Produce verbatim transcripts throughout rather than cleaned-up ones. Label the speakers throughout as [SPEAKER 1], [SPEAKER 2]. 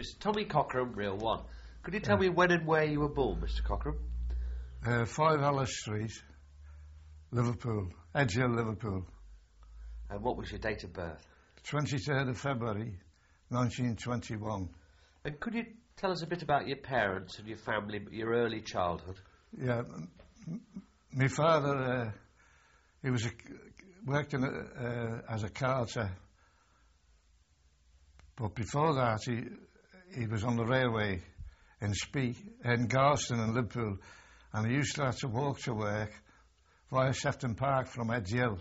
[SPEAKER 1] Mister Tommy Cochrane, Real One. Could you tell
[SPEAKER 2] Yeah.
[SPEAKER 1] me when and where you were born, Mister Cochrane?
[SPEAKER 2] Uh, five Alice Street, Liverpool, Edge Hill, Liverpool.
[SPEAKER 1] And what was your date of birth?
[SPEAKER 2] twenty-third of February, nineteen twenty-one.
[SPEAKER 1] And could you tell us a bit about your parents and your family, your early childhood?
[SPEAKER 2] Yeah, m- m- my father, uh, he was a, worked in a, uh, as a carter, but before that he he was on the railway in Spee, in Garston and Liverpool, and he used to have to walk to work via Sefton Park from Edge Hill.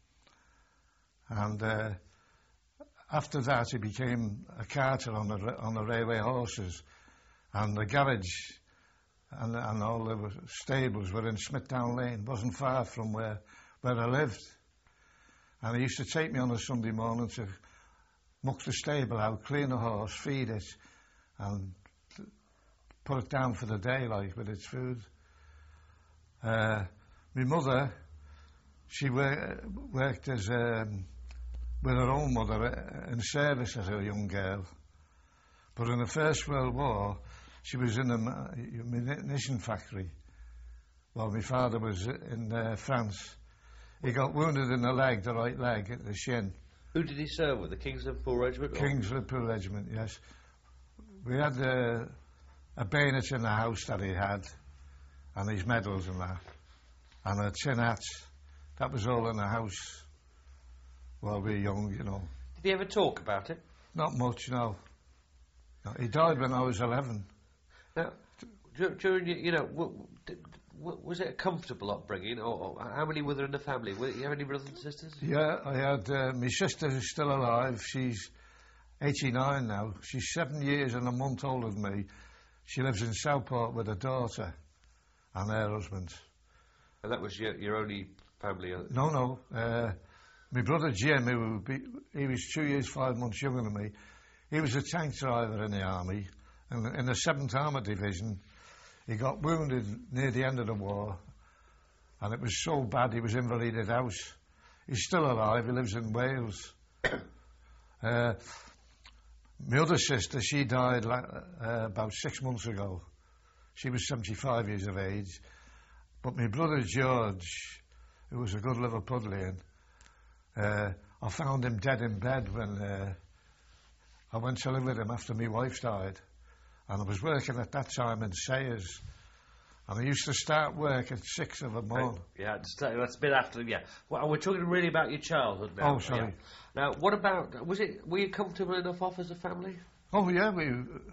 [SPEAKER 2] And uh, after that he became a carter on the ra- on the railway horses, and the garage and, and all the stables were in Smithdown Lane, wasn't far from where, where I lived. And he used to take me on a Sunday morning to muck the stable out, clean the horse, feed it, and put it down for the day, like, with its food. Uh, my mother, she wor- worked as um, with her own mother uh, in service as a young girl. But in the First World War, she was in a ma- munition factory while my father was in uh, France. He got wounded in the leg, the right leg, at the shin.
[SPEAKER 1] Who did he serve with? The King's Liverpool Regiment? or-
[SPEAKER 2] King's Liverpool Regiment, yes. We had uh, a bayonet in the house that he had, and his medals and that, and a tin hat. That was all in the house while we were young, you know.
[SPEAKER 1] Did he ever talk about it?
[SPEAKER 2] Not much, no. No, he died when I was eleven.
[SPEAKER 1] Now, dur- during your, you know, w- did, w- was it a comfortable upbringing, or, or how many were there in the family? Were you have any brothers and sisters?
[SPEAKER 2] Yeah, I had uh, my sister who's still alive. She's eighty-nine now. She's seven years and a month older than me. She lives in Southport with her daughter and her husband.
[SPEAKER 1] And that was your, your only family? uh,
[SPEAKER 2] No, no. Uh, my brother Jim, who would be, he was two years, five months younger than me. He was a tank driver in the army, and in the seventh Armoured Division. He got wounded near the end of the war, and it was so bad he was invalided out. He's still alive. He lives in Wales. uh, my other sister, she died la- uh, about six months ago. She was seventy-five years of age. But my brother George, who was a good Liverpudlian, uh, I found him dead in bed when uh, I went to live with him after my wife died. And I was working at that time in Sayers. And I used to start work at six of the morning.
[SPEAKER 1] Yeah, just, uh, that's a bit after. Yeah, well, we're talking really about your childhood now.
[SPEAKER 2] Oh, sorry.
[SPEAKER 1] Yeah. Now, what about? Was it? Were you comfortable enough off as a family?
[SPEAKER 2] Oh, yeah, we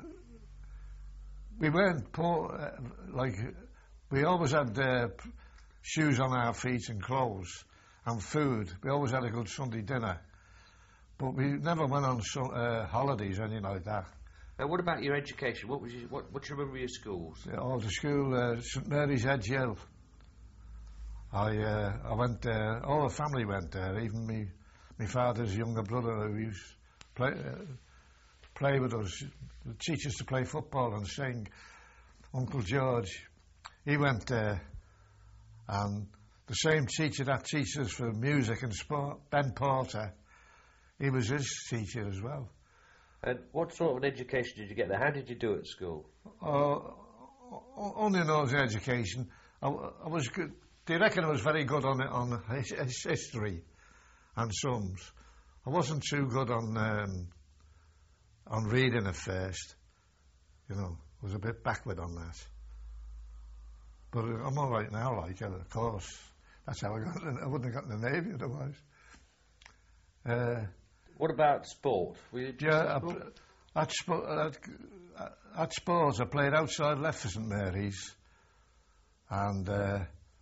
[SPEAKER 2] we weren't poor. Uh, like, we always had uh, p- shoes on our feet and clothes and food. We always had a good Sunday dinner. But we never went on so, uh, holidays or anything like that.
[SPEAKER 1] Now, what about your education? What was your, what? What do you remember of your schools?
[SPEAKER 2] Yeah, all the school, uh, St Mary's Edge Hill. I uh, I went there. All the family went there. Even me, my father's younger brother who used to play uh, play with us, teach us to play football and sing. Uncle George, he went there, and the same teacher that teaches us for music and sport, Ben Porter, he was his teacher as well.
[SPEAKER 1] And what sort of an education did you get there? How did you do at school?
[SPEAKER 2] Uh, o- only knows education. I, I was good. They reckon I was very good on on his, his history and sums. I wasn't too good on um, on reading at first. You know, I was a bit backward on that. But I'm all right now. Like, yeah, of course, that's how I got. In, I wouldn't have got in the Navy otherwise. Uh,
[SPEAKER 1] What about sport? Were you interested
[SPEAKER 2] Yeah,
[SPEAKER 1] in sport?
[SPEAKER 2] I, at, spo- at, at sports, I played outside left for St Mary's, and uh,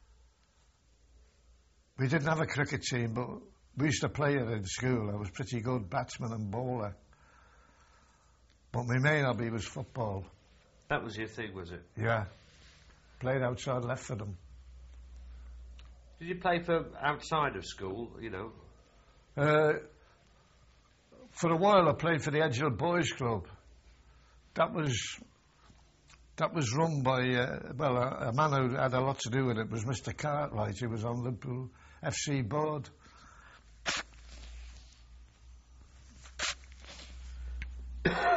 [SPEAKER 2] we didn't have a cricket team, but we used to play it in school. I was pretty good batsman and bowler, but my main hobby was football.
[SPEAKER 1] That was your thing, was it?
[SPEAKER 2] Yeah, played outside left for them.
[SPEAKER 1] Did you play for outside of school? You know.
[SPEAKER 2] Uh, for a while, I played for the Edge Hill Boys Club. That was that was run by uh, well a, a man who had a lot to do with it was Mister Cartwright. He was on Liverpool F C board.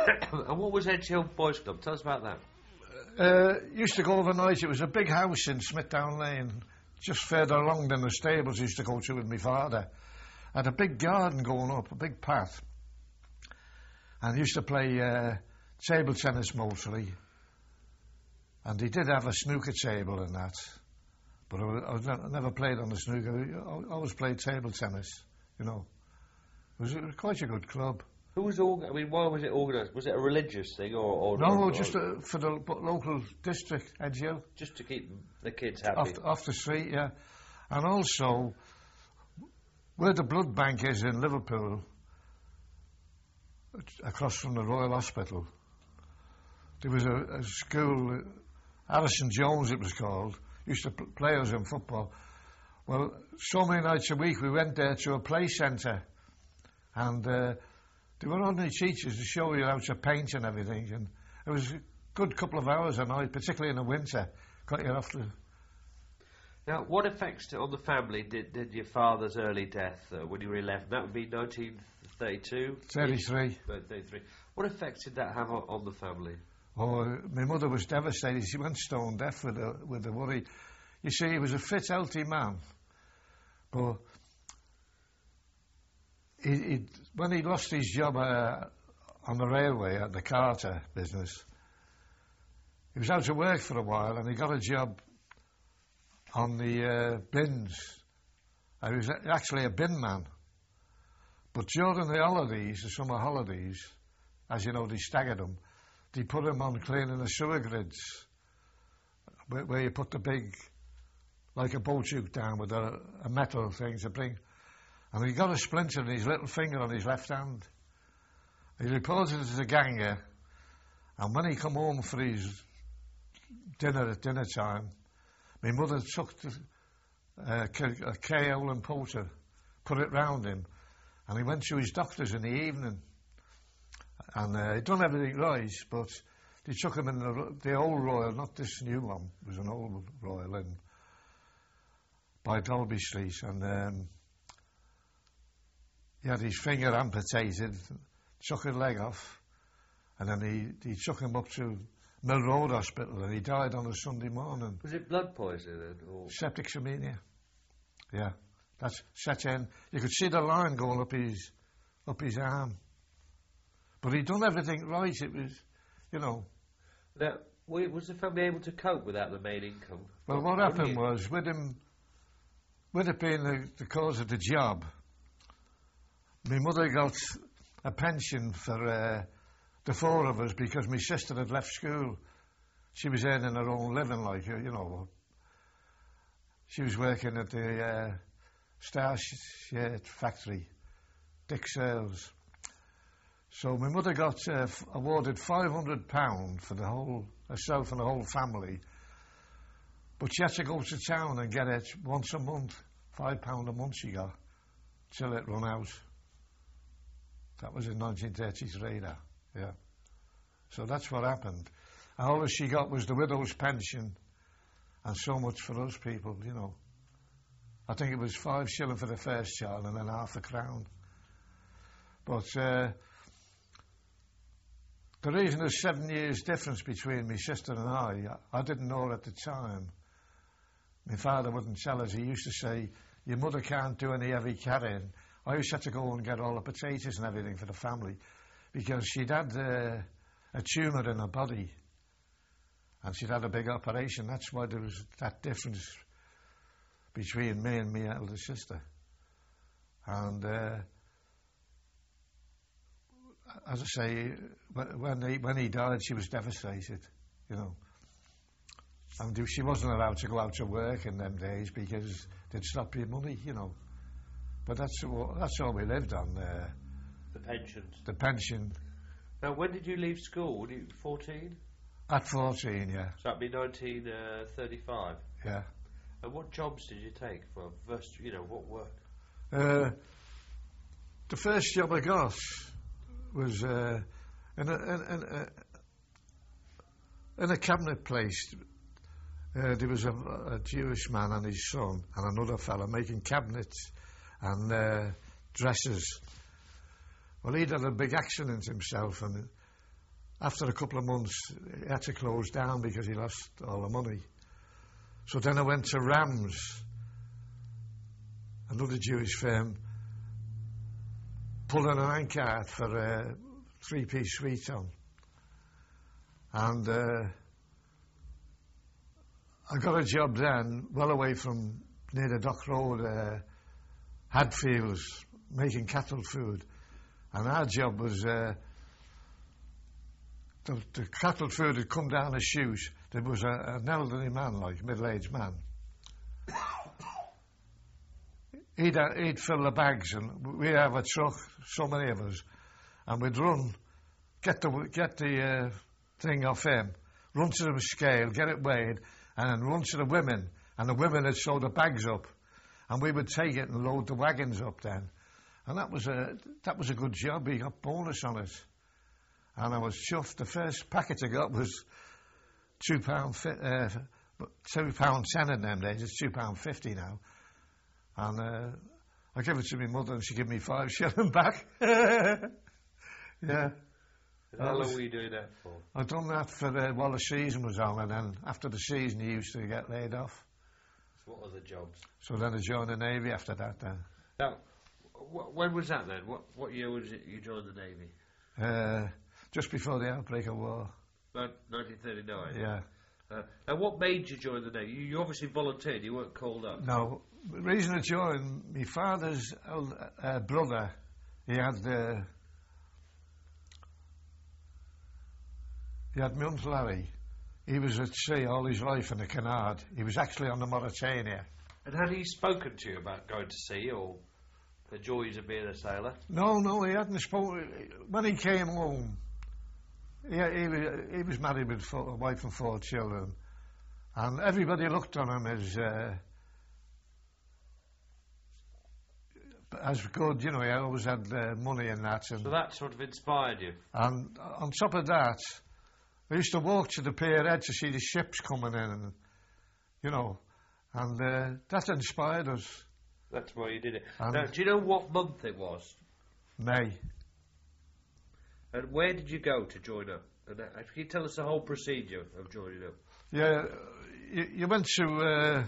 [SPEAKER 1] And what was Edge Hill Boys Club? Tell us about that.
[SPEAKER 2] Uh, used to go overnight. It was a big house in Smithdown Lane, just further along than the stables used to go to with my father. Had a big garden going up, a big path. And used to play uh, table tennis mostly. And he did have a snooker table and that. But I, was, I, was ne- never played on the snooker. I always played table tennis, you know. It was, it was quite a good club.
[SPEAKER 1] Who was org- I mean, why was it organised? Was it a religious thing, or, or
[SPEAKER 2] No,
[SPEAKER 1] or,
[SPEAKER 2] just uh, for the b- local district, Edge Hill.
[SPEAKER 1] just to keep the kids happy?
[SPEAKER 2] Off, off the street, yeah. And also, where the blood bank is in Liverpool, across from the Royal Hospital, there was a, a school, uh, Harrison Jones it was called, used to pl- play us in football. Well, so many nights a week we went there to a play centre, and uh, there were only teachers to show you how to paint and everything, and it was a good couple of hours a night, particularly in the winter, got you off the...
[SPEAKER 1] Now, what effects on the family did, did your father's early death uh, when you were eleven? That would be nineteen thirty-two?
[SPEAKER 2] thirty-three.
[SPEAKER 1] thirty-three. What effects did that have on, on the family?
[SPEAKER 2] Oh, my mother was devastated. She went stone deaf with the, with the worry. You see, he was a fit, healthy man, but he, he, when he lost his job uh, on the railway at the Carter business, he was out of work for a while, and he got a job on the uh, bins. He was actually a bin man. But during the holidays, the summer holidays, as you know, they staggered him. They put him on cleaning the sewer grids, where, where you put the big, like a boat chute down with a, a metal thing to bring. And he got a splinter in his little finger on his left hand. He reported it to the ganger, and when he come home for his dinner at dinner time, my mother took the, uh, a kaolin porter, put it round him, and he went to his doctor's in the evening. And uh, he'd done everything right, but they took him in the, the old Royal, not this new one. It was an old Royal in by Dolby Street, and um, he had his finger amputated, took his leg off, and then he, he took him up to Mill Road Hospital, and he died on a Sunday morning.
[SPEAKER 1] Was it blood poisoning? Or?
[SPEAKER 2] Septicemia. Yeah, that's set in. You could see the line going up his, up his arm. But he'd done everything right. It was, you know.
[SPEAKER 1] Now, was the family able to cope without the main income?
[SPEAKER 2] Well, what happened was, with him, with it being the, the cause of the job, my mother got a pension for uh, the four of us because my sister had left school. She was earning her own living, like, you know. She was working at the uh, Star Shirt factory, Dick Sales. So my mother got uh, f- awarded five hundred pounds for the whole, herself and the whole family. But she had to go to town and get it once a month. Five pounds a month she got, till it run out. That was in nineteen thirty-three, that, yeah. So that's what happened. And all that she got was the widow's pension, and so much for us people, you know. I think it was five shilling for the first child and then half a crown. But uh, the reason there's seven years difference between my sister and I, I didn't know at the time. My father wouldn't tell us. He used to say, your mother can't do any heavy carrying. I used to have to go and get all the potatoes and everything for the family because she'd had uh, a tumour in her body and she'd had a big operation. That's why there was that difference between me and my elder sister. And uh, as I say, when he, when he died, she was devastated, you know. And she wasn't allowed to go out to work in them days because they'd stop your money, you know. But that's all, that's all we lived on, uh,
[SPEAKER 1] The pensions.
[SPEAKER 2] the pension.
[SPEAKER 1] Now, when did you leave school? Were you fourteen?
[SPEAKER 2] At fourteen, yeah,
[SPEAKER 1] So that'd be nineteen thirty-five.
[SPEAKER 2] yeah.
[SPEAKER 1] And what jobs did you take for first, you know, what work?
[SPEAKER 2] Uh, the first job I got was uh, in, a, in, in, a, in a cabinet place. Uh, there was a, a Jewish man and his son and another fella making cabinets and uh, dressers. Well, he'd had a big accident himself, and after a couple of months, he had to close down because he lost all the money. So then I went to Rams, another Jewish firm, pulling an anchor for a three-piece suite on. And uh, I got a job then, well away from near the Dock Road, uh, Hadfields, making cattle food. And our job was, uh, the, the cattle food had come down a chute. There was a, an elderly man, like middle-aged man. He'd, uh, he'd fill the bags, and we'd have a truck, so many of us, and we'd run, get the get the uh, thing off him, run to the scale, get it weighed, and then run to the women, and the women had sew the bags up, and we would take it and load the wagons up then, and that was a that was a good job. We got bonus on it, and I was chuffed. The first packet I got was two pound fi- uh, two pound ten in them days. It's two pound fifty now. And uh, I gave it to my mother, and she gave me five shilling back. Yeah.
[SPEAKER 1] How long were you doing that for?
[SPEAKER 2] I'd done that for uh, while the season was on, and then after the season, you used to get laid off.
[SPEAKER 1] So what other jobs?
[SPEAKER 2] So then I joined the Navy after that. Then.
[SPEAKER 1] Now, wh- when was that then? What what year was it you joined the Navy?
[SPEAKER 2] Uh, just before the outbreak of war.
[SPEAKER 1] About nineteen thirty-nine.
[SPEAKER 2] Yeah.
[SPEAKER 1] Uh, and what made you join the Navy? You, you obviously volunteered. You weren't called up.
[SPEAKER 2] No. The reason I joined, my father's old, uh, brother, he had uh, he had my Uncle Larry. He was at sea all his life in the Canard. He was actually on the Mauritania.
[SPEAKER 1] And had he spoken to you about going to sea or the joys of being a sailor?
[SPEAKER 2] No, no, he hadn't spoken. When he came home, he, he, was, he was married with four, a wife and four children. And everybody looked on him as... Uh, as good, you know, he always had uh, money and that. And
[SPEAKER 1] so that sort of inspired you?
[SPEAKER 2] And on top of that, I used to walk to the pier head to see the ships coming in, and, you know, and uh, that inspired us.
[SPEAKER 1] That's why you did it.
[SPEAKER 2] And
[SPEAKER 1] now, do you know what month it was?
[SPEAKER 2] May.
[SPEAKER 1] And where did you go to join up? And uh, can you tell us the whole procedure of joining up?
[SPEAKER 2] Yeah, you, you went to... Uh,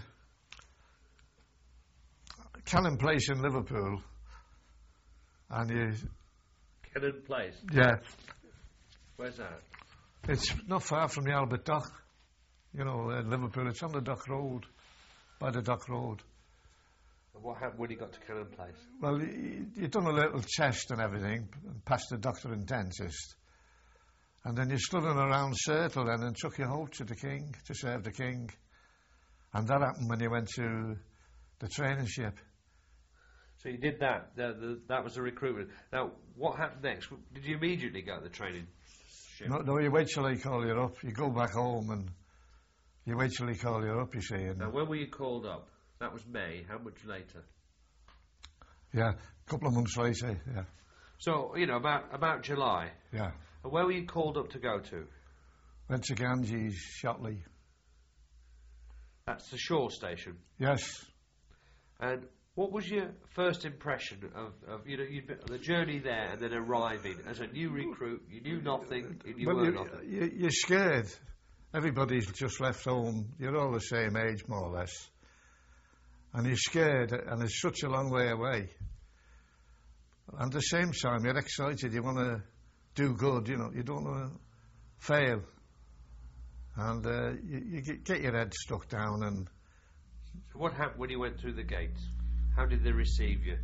[SPEAKER 2] Cannon Place in Liverpool, and you...
[SPEAKER 1] Cannon Place?
[SPEAKER 2] Yeah.
[SPEAKER 1] Where's that?
[SPEAKER 2] It's not far from the Albert Dock, you know, in Liverpool. It's on the Dock Road, by the Dock Road.
[SPEAKER 1] And what happened when you got to Cannon Place?
[SPEAKER 2] Well, you, you done a little test and everything, and passed the doctor and dentist, and then you stood in a round circle then and took your oath to the King, to serve the King. And that happened when you went to the training ship.
[SPEAKER 1] So you did that. The, the, that was the recruitment. Now, what happened next? Did you immediately go to the training ship?
[SPEAKER 2] No, no, you wait till they call you up. You go back home and you wait till they call you up, you see. And
[SPEAKER 1] now, when were you called up? That was May. How much later?
[SPEAKER 2] Yeah, a couple of months later, yeah.
[SPEAKER 1] So, you know, about about July.
[SPEAKER 2] Yeah.
[SPEAKER 1] And where were you called up to go to?
[SPEAKER 2] Went to Ganges, Shotley.
[SPEAKER 1] That's the shore station?
[SPEAKER 2] Yes.
[SPEAKER 1] And what was your first impression of, of you know, you'd been, the journey there and then arriving as a new recruit? You knew nothing, you knew
[SPEAKER 2] well,
[SPEAKER 1] were
[SPEAKER 2] you,
[SPEAKER 1] nothing.
[SPEAKER 2] You, you're scared. Everybody's just left home. You're all the same age, more or less. And you're scared, and it's such a long way away. And at the same time, you're excited. You want to do good, you know. You don't want to fail. And uh, you, you get, get your head stuck down. And
[SPEAKER 1] so what happened when you went through the gates? How did they receive you?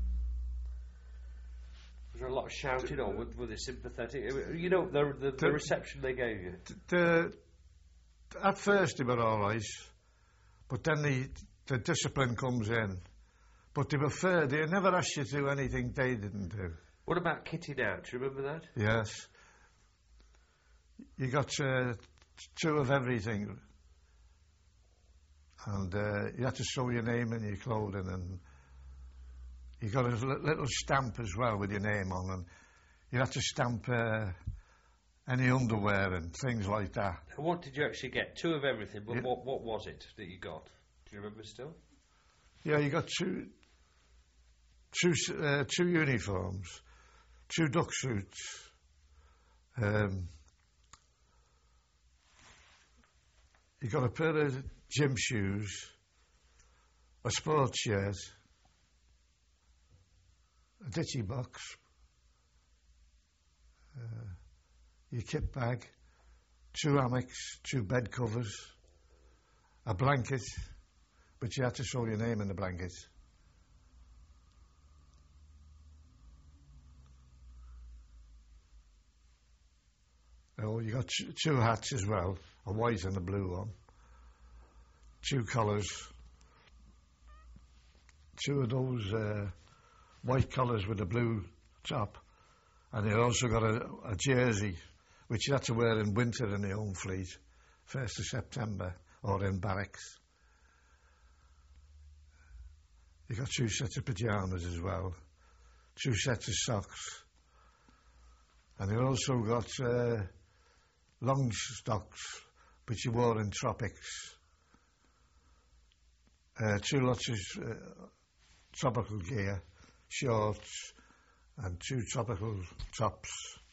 [SPEAKER 1] Was there a lot of shouting, or were, were they sympathetic? You know, the, the, the reception they gave you.
[SPEAKER 2] The, at first they were all right, but then the, the discipline comes in. But they were fair. They never asked you to do anything they didn't do.
[SPEAKER 1] What about kitting out? Do you remember that?
[SPEAKER 2] Yes. You got uh, two of everything. And uh, you had to show your name in your clothing, and you got a l- little stamp as well with your name on, and you had to stamp uh, any underwear and things like that.
[SPEAKER 1] And what did you actually get? Two of everything, but
[SPEAKER 2] yeah.
[SPEAKER 1] what, what was it that you got? Do you remember still?
[SPEAKER 2] Yeah, you got two, two, uh, two uniforms, two duck suits, um, you got a pair of gym shoes, a sports shirt, a ditchy box, uh, your kit bag, two hammocks, two bed covers, a blanket, but you had to show your name in the blanket. Oh, you got two, two hats as well, a white and a blue one, two collars, two of those uh, white collars with a blue top, and you also got a, a jersey, which you had to wear in winter in the home fleet, first of September, or in barracks. You got two sets of pyjamas as well, two sets of socks, and you also got uh, long stocks, which you wore in tropics, uh, two lots of uh, tropical gear, shorts, and two tropical tops.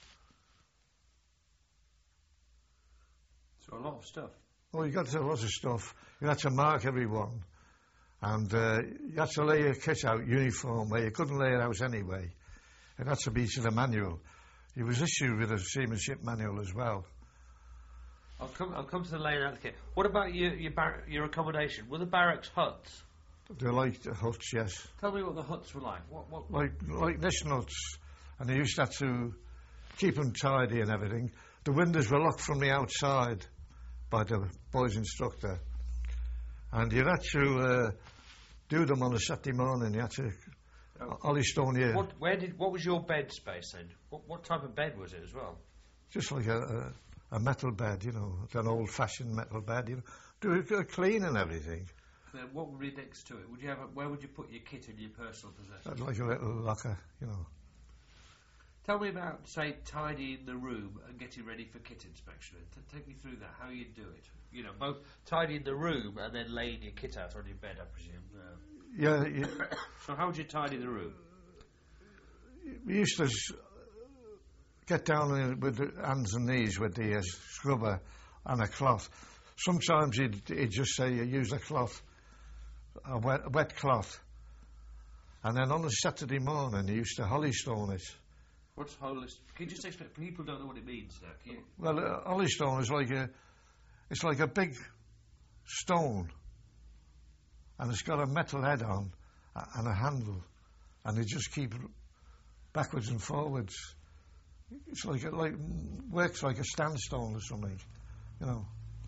[SPEAKER 1] So a lot of stuff.
[SPEAKER 2] Oh, you got a lot of stuff. You had to mark every one. And uh, you had to lay your kit out uniform where you couldn't lay it out anyway. It had to be to the manual. He was issued with a seamanship manual as well.
[SPEAKER 1] I'll come. I'll come to the laying out of the kit. What about your your, bar- your accommodation? Were the barracks huts?
[SPEAKER 2] They liked the huts, yes.
[SPEAKER 1] Tell me what the huts were like. What? What?
[SPEAKER 2] Like like niche nuts, and they used to have to keep them tidy and everything. The windows were locked from the outside by the boys' instructor, and you had to uh, do them on a Saturday morning. You had to oh. Ollie Stone here.
[SPEAKER 1] What? Where did? What was your bed space then? What? What type of bed was it as well?
[SPEAKER 2] Just like a. a A metal bed, you know, an old-fashioned metal bed, you know, do it clean and everything.
[SPEAKER 1] Then what would be next to it? Would you have? A, where would you put your kit and your personal possessions?
[SPEAKER 2] Like a little locker, you know.
[SPEAKER 1] Tell me about, say, tidying the room and getting ready for kit inspection. T- take me through that. How you do it? You know, both tidying the room and then laying your kit out on your bed, I presume. Uh,
[SPEAKER 2] yeah. yeah.
[SPEAKER 1] So how would you tidy the room?
[SPEAKER 2] We used to s- get down with the hands and knees with the uh, scrubber and a cloth. Sometimes he'd, he'd just say, you use a cloth, a wet, a wet cloth. And then on a Saturday morning, he used to holystone it.
[SPEAKER 1] What's holystone? Can you just explain? People don't know what it means now, can you?
[SPEAKER 2] Well, uh, holystone is like a, it's like a big stone, and it's got a metal head on uh, and a handle, and they just keep backwards and forwards. It's like it like works like a sandstone or something, you know.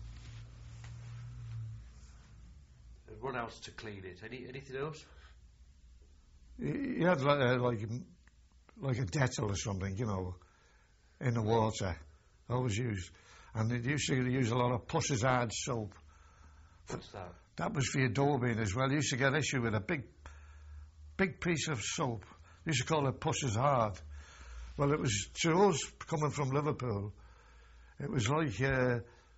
[SPEAKER 1] And what else to clean it? Any anything else?
[SPEAKER 2] You had like a, like like a Dettol or something, you know, in the water. Always used, and they used to use a lot of Puss's Hard soap.
[SPEAKER 1] What's that?
[SPEAKER 2] That was for your daubing as well. You used to get issue with a big, big piece of soap. They used to call it Puss's Hard. Well, it was, to us, coming from Liverpool, it was like uh,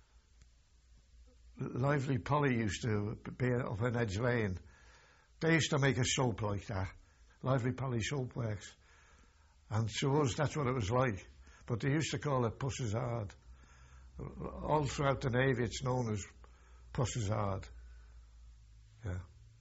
[SPEAKER 2] Lively Polly used to be up in Edge Lane. They used to make a soap like that, Lively Polly Soap Works. And to us, that's what it was like. But they used to call it Puss's Hard. All throughout the Navy, it's known as Puss's Hard. Yeah.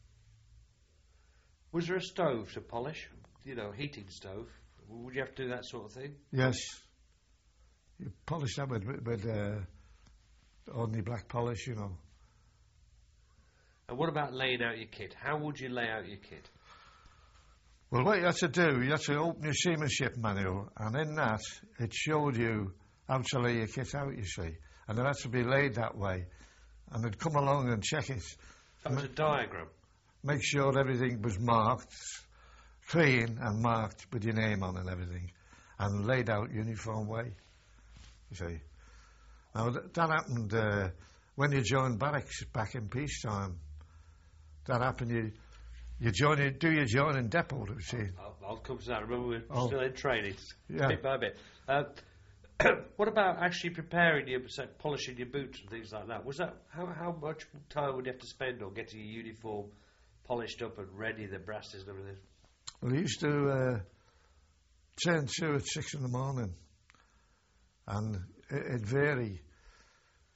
[SPEAKER 1] Was there a stove to polish? You know, heating stove? Would you have to do that sort of thing?
[SPEAKER 2] Yes. You polish that with, with uh, ordinary black polish, you know.
[SPEAKER 1] And what about laying out your kit? How would you lay out your kit?
[SPEAKER 2] Well, what you had to do, you had to open your seamanship manual, and in that, it showed you how to lay your kit out, you see. And it had to be laid that way. And they'd come along and check it.
[SPEAKER 1] That was a diagram?
[SPEAKER 2] Make sure everything was marked, clean and marked with your name on and everything, and laid out uniform way, you see. Now, th- that happened uh, when you joined barracks back in peacetime. That happened, you you join, you do your join in depot, you see.
[SPEAKER 1] I'll, I'll come to that. Remember, we're
[SPEAKER 2] oh.
[SPEAKER 1] still in training,
[SPEAKER 2] yeah.
[SPEAKER 1] bit by bit. Uh, what about actually preparing your, say, polishing your boots and things like that? Was that, how, how much time would you have to spend on getting your uniform polished up and ready, the brasses and everything?
[SPEAKER 2] Well, he used to uh, turn to at six in the morning, and it, it'd vary.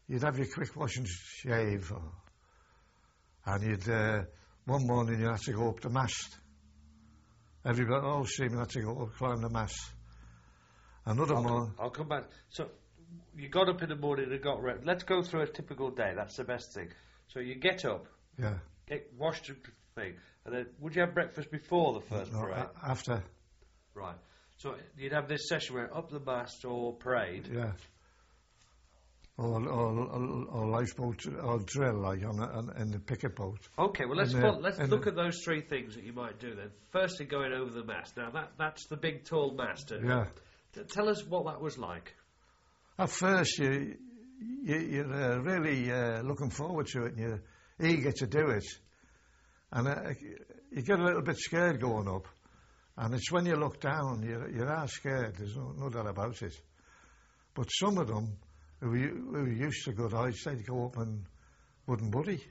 [SPEAKER 2] you'd have your quick wash and shave, or, and you'd uh, one morning you had to go up the mast. Everybody, all seamen had to go up, climb the mast. Another
[SPEAKER 1] I'll,
[SPEAKER 2] morning.
[SPEAKER 1] I'll come back. So you got up in the morning and got ready. Let's go through a typical day. That's the best thing. So you get up,
[SPEAKER 2] Yeah.
[SPEAKER 1] get washed and thing, and then would you have breakfast before the first
[SPEAKER 2] No,
[SPEAKER 1] parade?
[SPEAKER 2] a- after.
[SPEAKER 1] Right. So you'd have this session where up the mast or parade.
[SPEAKER 2] Yeah. Or, or, or, or lifeboat, or drill, like on, a, on in the picket boat.
[SPEAKER 1] Okay, well let's
[SPEAKER 2] And, uh,
[SPEAKER 1] put, let's
[SPEAKER 2] and
[SPEAKER 1] look
[SPEAKER 2] the-
[SPEAKER 1] at those three things that you might do then. Firstly, going over the mast. Now that that's the big tall mast. uh,
[SPEAKER 2] Yeah.
[SPEAKER 1] T- tell us what that was like.
[SPEAKER 2] At first, you, you you're uh, really uh, looking forward to it, and you're eager to do it, and uh, you get a little bit scared going up. And it's when you look down, you you are scared. There's no, no doubt about it. But some of them who, u- who used to good heights, they'd go up and wouldn't buddy.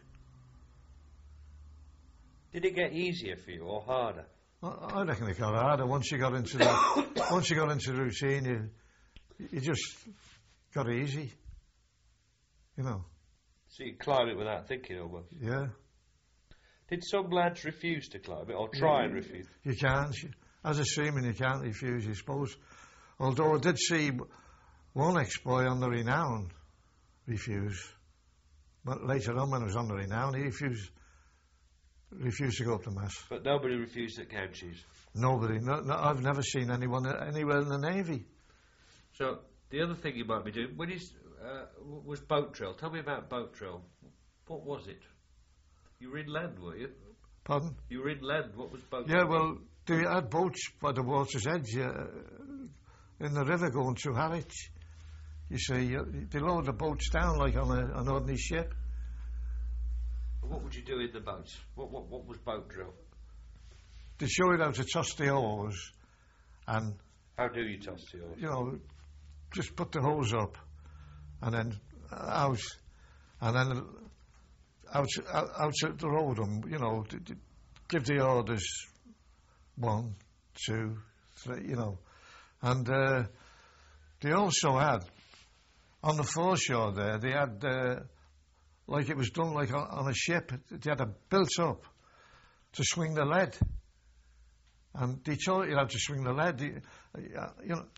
[SPEAKER 1] Did it get easier for you or harder?
[SPEAKER 2] I, I reckon it got harder once you got into the once you got into the routine. You you just got easy, you know.
[SPEAKER 1] So you climb it without thinking almost.
[SPEAKER 2] Yeah.
[SPEAKER 1] Did some lads refuse to climb it or try and refuse?
[SPEAKER 2] You can't. As a seaman, you can't refuse, I suppose. Although I did see one ex-boy on the Renown refuse. But later on, when I was on the Renown, he refused, refused to go up the mast.
[SPEAKER 1] But nobody refused at Counties.
[SPEAKER 2] Nobody. No, no, I've never seen anyone anywhere in the Navy.
[SPEAKER 1] So the other thing you might be doing when he's, uh, w- was boat drill. Tell me about boat drill. What was it? You were inland, were you?
[SPEAKER 2] Pardon?
[SPEAKER 1] You were inland. What was boat
[SPEAKER 2] Yeah,
[SPEAKER 1] drill?
[SPEAKER 2] well, they had boats by the water's edge uh, in the river going through Harwich. You see, uh, they load the boats down like on a, an ordinary ship.
[SPEAKER 1] What would you do in the boats? What what what was boat drill?
[SPEAKER 2] They show you how to toss the oars and,
[SPEAKER 1] How do you toss the oars?
[SPEAKER 2] you know, just put the hose up and then out, and then out, out, out at the road, and, you know, d- d- give the orders one, two, three, you know. And uh, they also had, on the foreshore there, they had, uh, like it was done like on, on a ship, they had it built up to swing the lead. And they taught you how to swing the lead. You, uh, you know,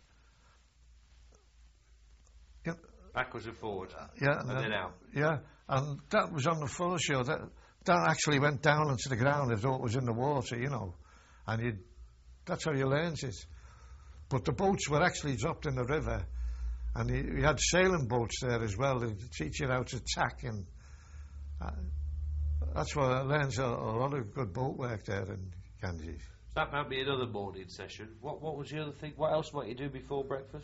[SPEAKER 2] you know,
[SPEAKER 1] Backwards and forwards.
[SPEAKER 2] yeah,
[SPEAKER 1] And then out.
[SPEAKER 2] Yeah, and that was on the foreshore. That that actually went down into the ground as though it was in the water, you know. And you, that's how you learned it. But the boats were actually dropped in the river, and you, you had sailing boats there as well. They teach you how to tack, and uh, that's where I learned a, a lot of good boat work there in Ganges.
[SPEAKER 1] That might be another morning session. What what was the other thing? What else might you do before breakfast?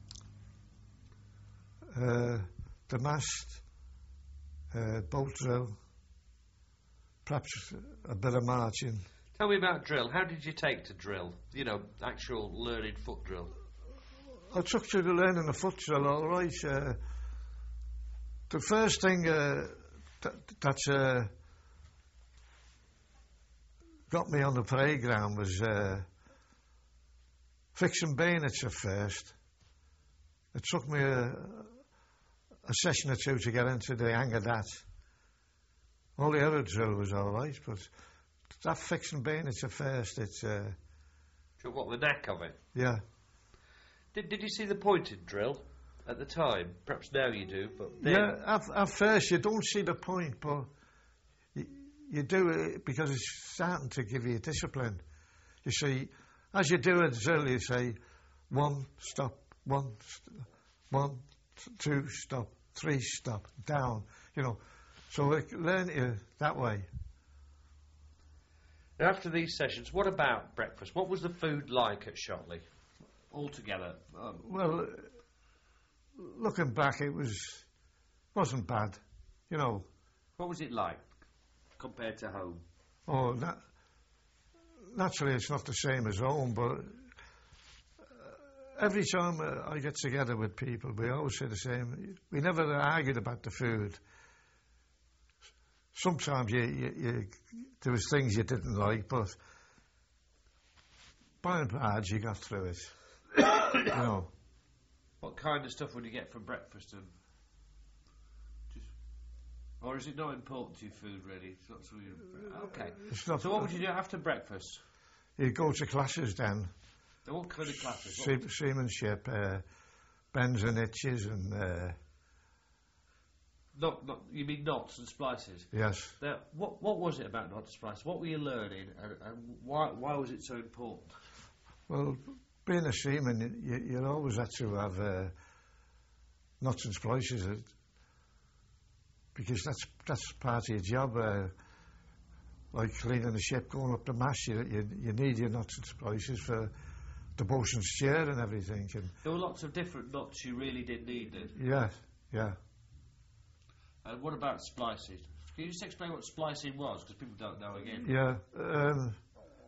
[SPEAKER 2] Uh, the mast, uh, boat drill, perhaps a bit of marching.
[SPEAKER 1] Tell me about drill. How did you take to drill? You know, actual learning foot drill.
[SPEAKER 2] I took to the learning the foot drill all right. Uh, the first thing uh, that, that uh, got me on the parade ground was uh, fixing bayonets at first. It took me a, a session or two to get into the hang of that. All the other drill was all right, but that fixing bayonets at first, it's, uh,
[SPEAKER 1] So what, the knack of it?
[SPEAKER 2] yeah.
[SPEAKER 1] Did Did you see the pointed drill at the time? Perhaps now you do, but then
[SPEAKER 2] Yeah, at, at first you don't see the point, but you, you do it because it's starting to give you discipline. You see, as you do a drill, you say one, stop, one, st- one, two, stop, three, stop, down, you know. So it learn you that way.
[SPEAKER 1] Now, after these sessions, what about breakfast? What was the food like at Shotley? Altogether. Um,
[SPEAKER 2] Well, looking back, it was wasn't bad, you know.
[SPEAKER 1] what was it like compared to home?
[SPEAKER 2] Oh, na- naturally, it's not the same as home, but uh, every time uh, I get together with people, we always say the same. We never argued about the food. Sometimes you, you, you, there was things you didn't like, but by and large, you got through it. You know,
[SPEAKER 1] What kind of stuff would you get for breakfast? And Or is it not important to your food, really? It's not so you... Okay.
[SPEAKER 2] It's not
[SPEAKER 1] So what would you do after breakfast?
[SPEAKER 2] You go to classes then.
[SPEAKER 1] What kind of classes?
[SPEAKER 2] Se- seamanship, uh, bends and itches and... Uh,
[SPEAKER 1] not, not, you mean knots and splices?
[SPEAKER 2] yes.
[SPEAKER 1] Now, what, what was it about knots and splices? What were you learning and, and why, why was it so important?
[SPEAKER 2] Well, being a seaman, you, you always had to have uh, knots and splices, uh, because that's that's part of your job. Uh, like cleaning the ship, going up the mast, you, you, you need your knots and splices for the bosun's chair and everything. And
[SPEAKER 1] there were lots of different knots you really did need, did?
[SPEAKER 2] Yeah, yeah.
[SPEAKER 1] And what about splicing? Can you just explain what splicing was, because people don't know again?
[SPEAKER 2] Yeah. Um,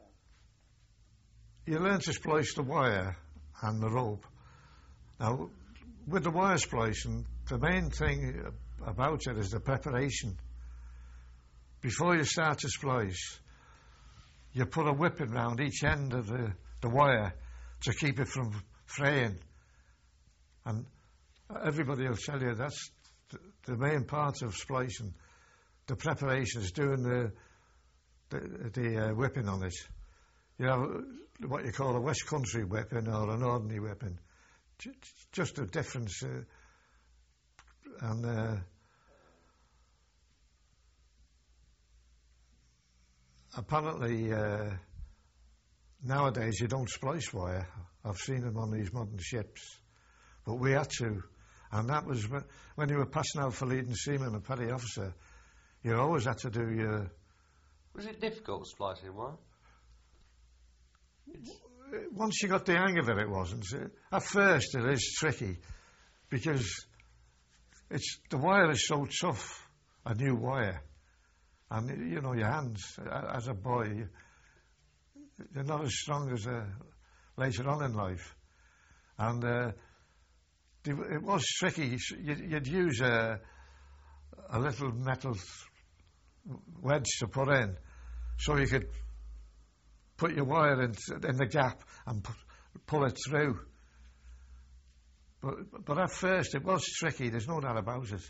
[SPEAKER 2] you learn to splice the wire and the rope. Now, with the wire splicing, the main thing about it is the preparation. Before you start to splice, you put a whipping round each end of the, the wire to keep it from fraying. And everybody will tell you that's the, the main part of splicing. The preparation is doing the the, the uh, whipping on it. You have what you call a West Country whipping or an ordinary whipping. J- just a difference. Uh, and uh, apparently uh, nowadays you don't splice wire. I've seen them on these modern ships, but we had to, and that was when, when you were passing out for leading seaman and petty officer. You always had to do your.
[SPEAKER 1] Was it difficult splicing wire?
[SPEAKER 2] Once you got the hang of it, it wasn't. At first, it is tricky because it's the wire is so tough, a new wire, and you know your hands as a boy, they're not as strong as uh, later on in life, and uh, it was tricky. You'd use a, a little metal wedge to put in, so you could put your wire in, in the gap and pu- pull it through. But but at first it was tricky. There's no doubt about it.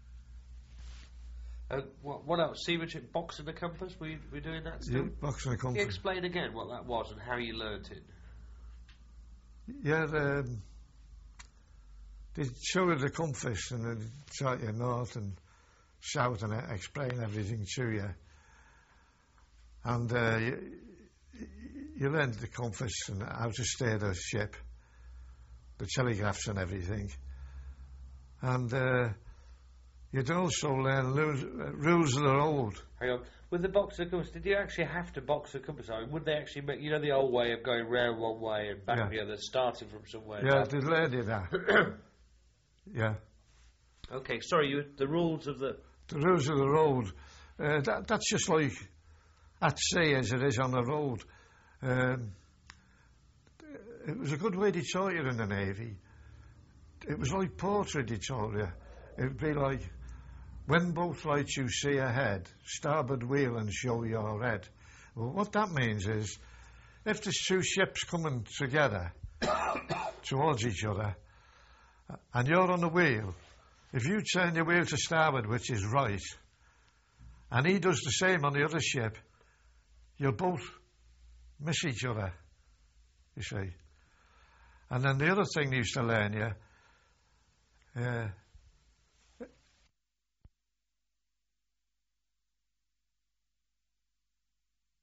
[SPEAKER 1] Uh, what, what else? Seamanship, box and a compass? Were you, were you doing that still?
[SPEAKER 2] Yeah, box and a compass.
[SPEAKER 1] Can you explain again what that was and how you learnt it?
[SPEAKER 2] Yeah, um, they show you the compass and then chart you north and south and uh, explain everything to you. And uh, you, you learn the compass and how to steer the ship, the telegraphs and everything. And uh, you'd also learn rules, uh, rules of the road.
[SPEAKER 1] Hang on. With the box and compass, did you actually have to box the compass? I mean, would they actually make, you know, the old way of going round one way and back
[SPEAKER 2] Yeah.
[SPEAKER 1] the other, starting from somewhere?
[SPEAKER 2] Yeah, they learn you that. Yeah.
[SPEAKER 1] Okay, sorry, you the rules of the...
[SPEAKER 2] The rules of the road, uh, that, that's just like at sea as it is on the road. Um, it was a good way they taught you in the Navy. It was like poetry they taught you. It would be like, when both lights you see ahead, starboard wheel and show your head. Well, what that means is, if there's two ships coming together towards each other, and you're on the wheel, if you turn your wheel to starboard, which is right, and he does the same on the other ship, you'll both miss each other, you see. And then the other thing they used to learn you, uh,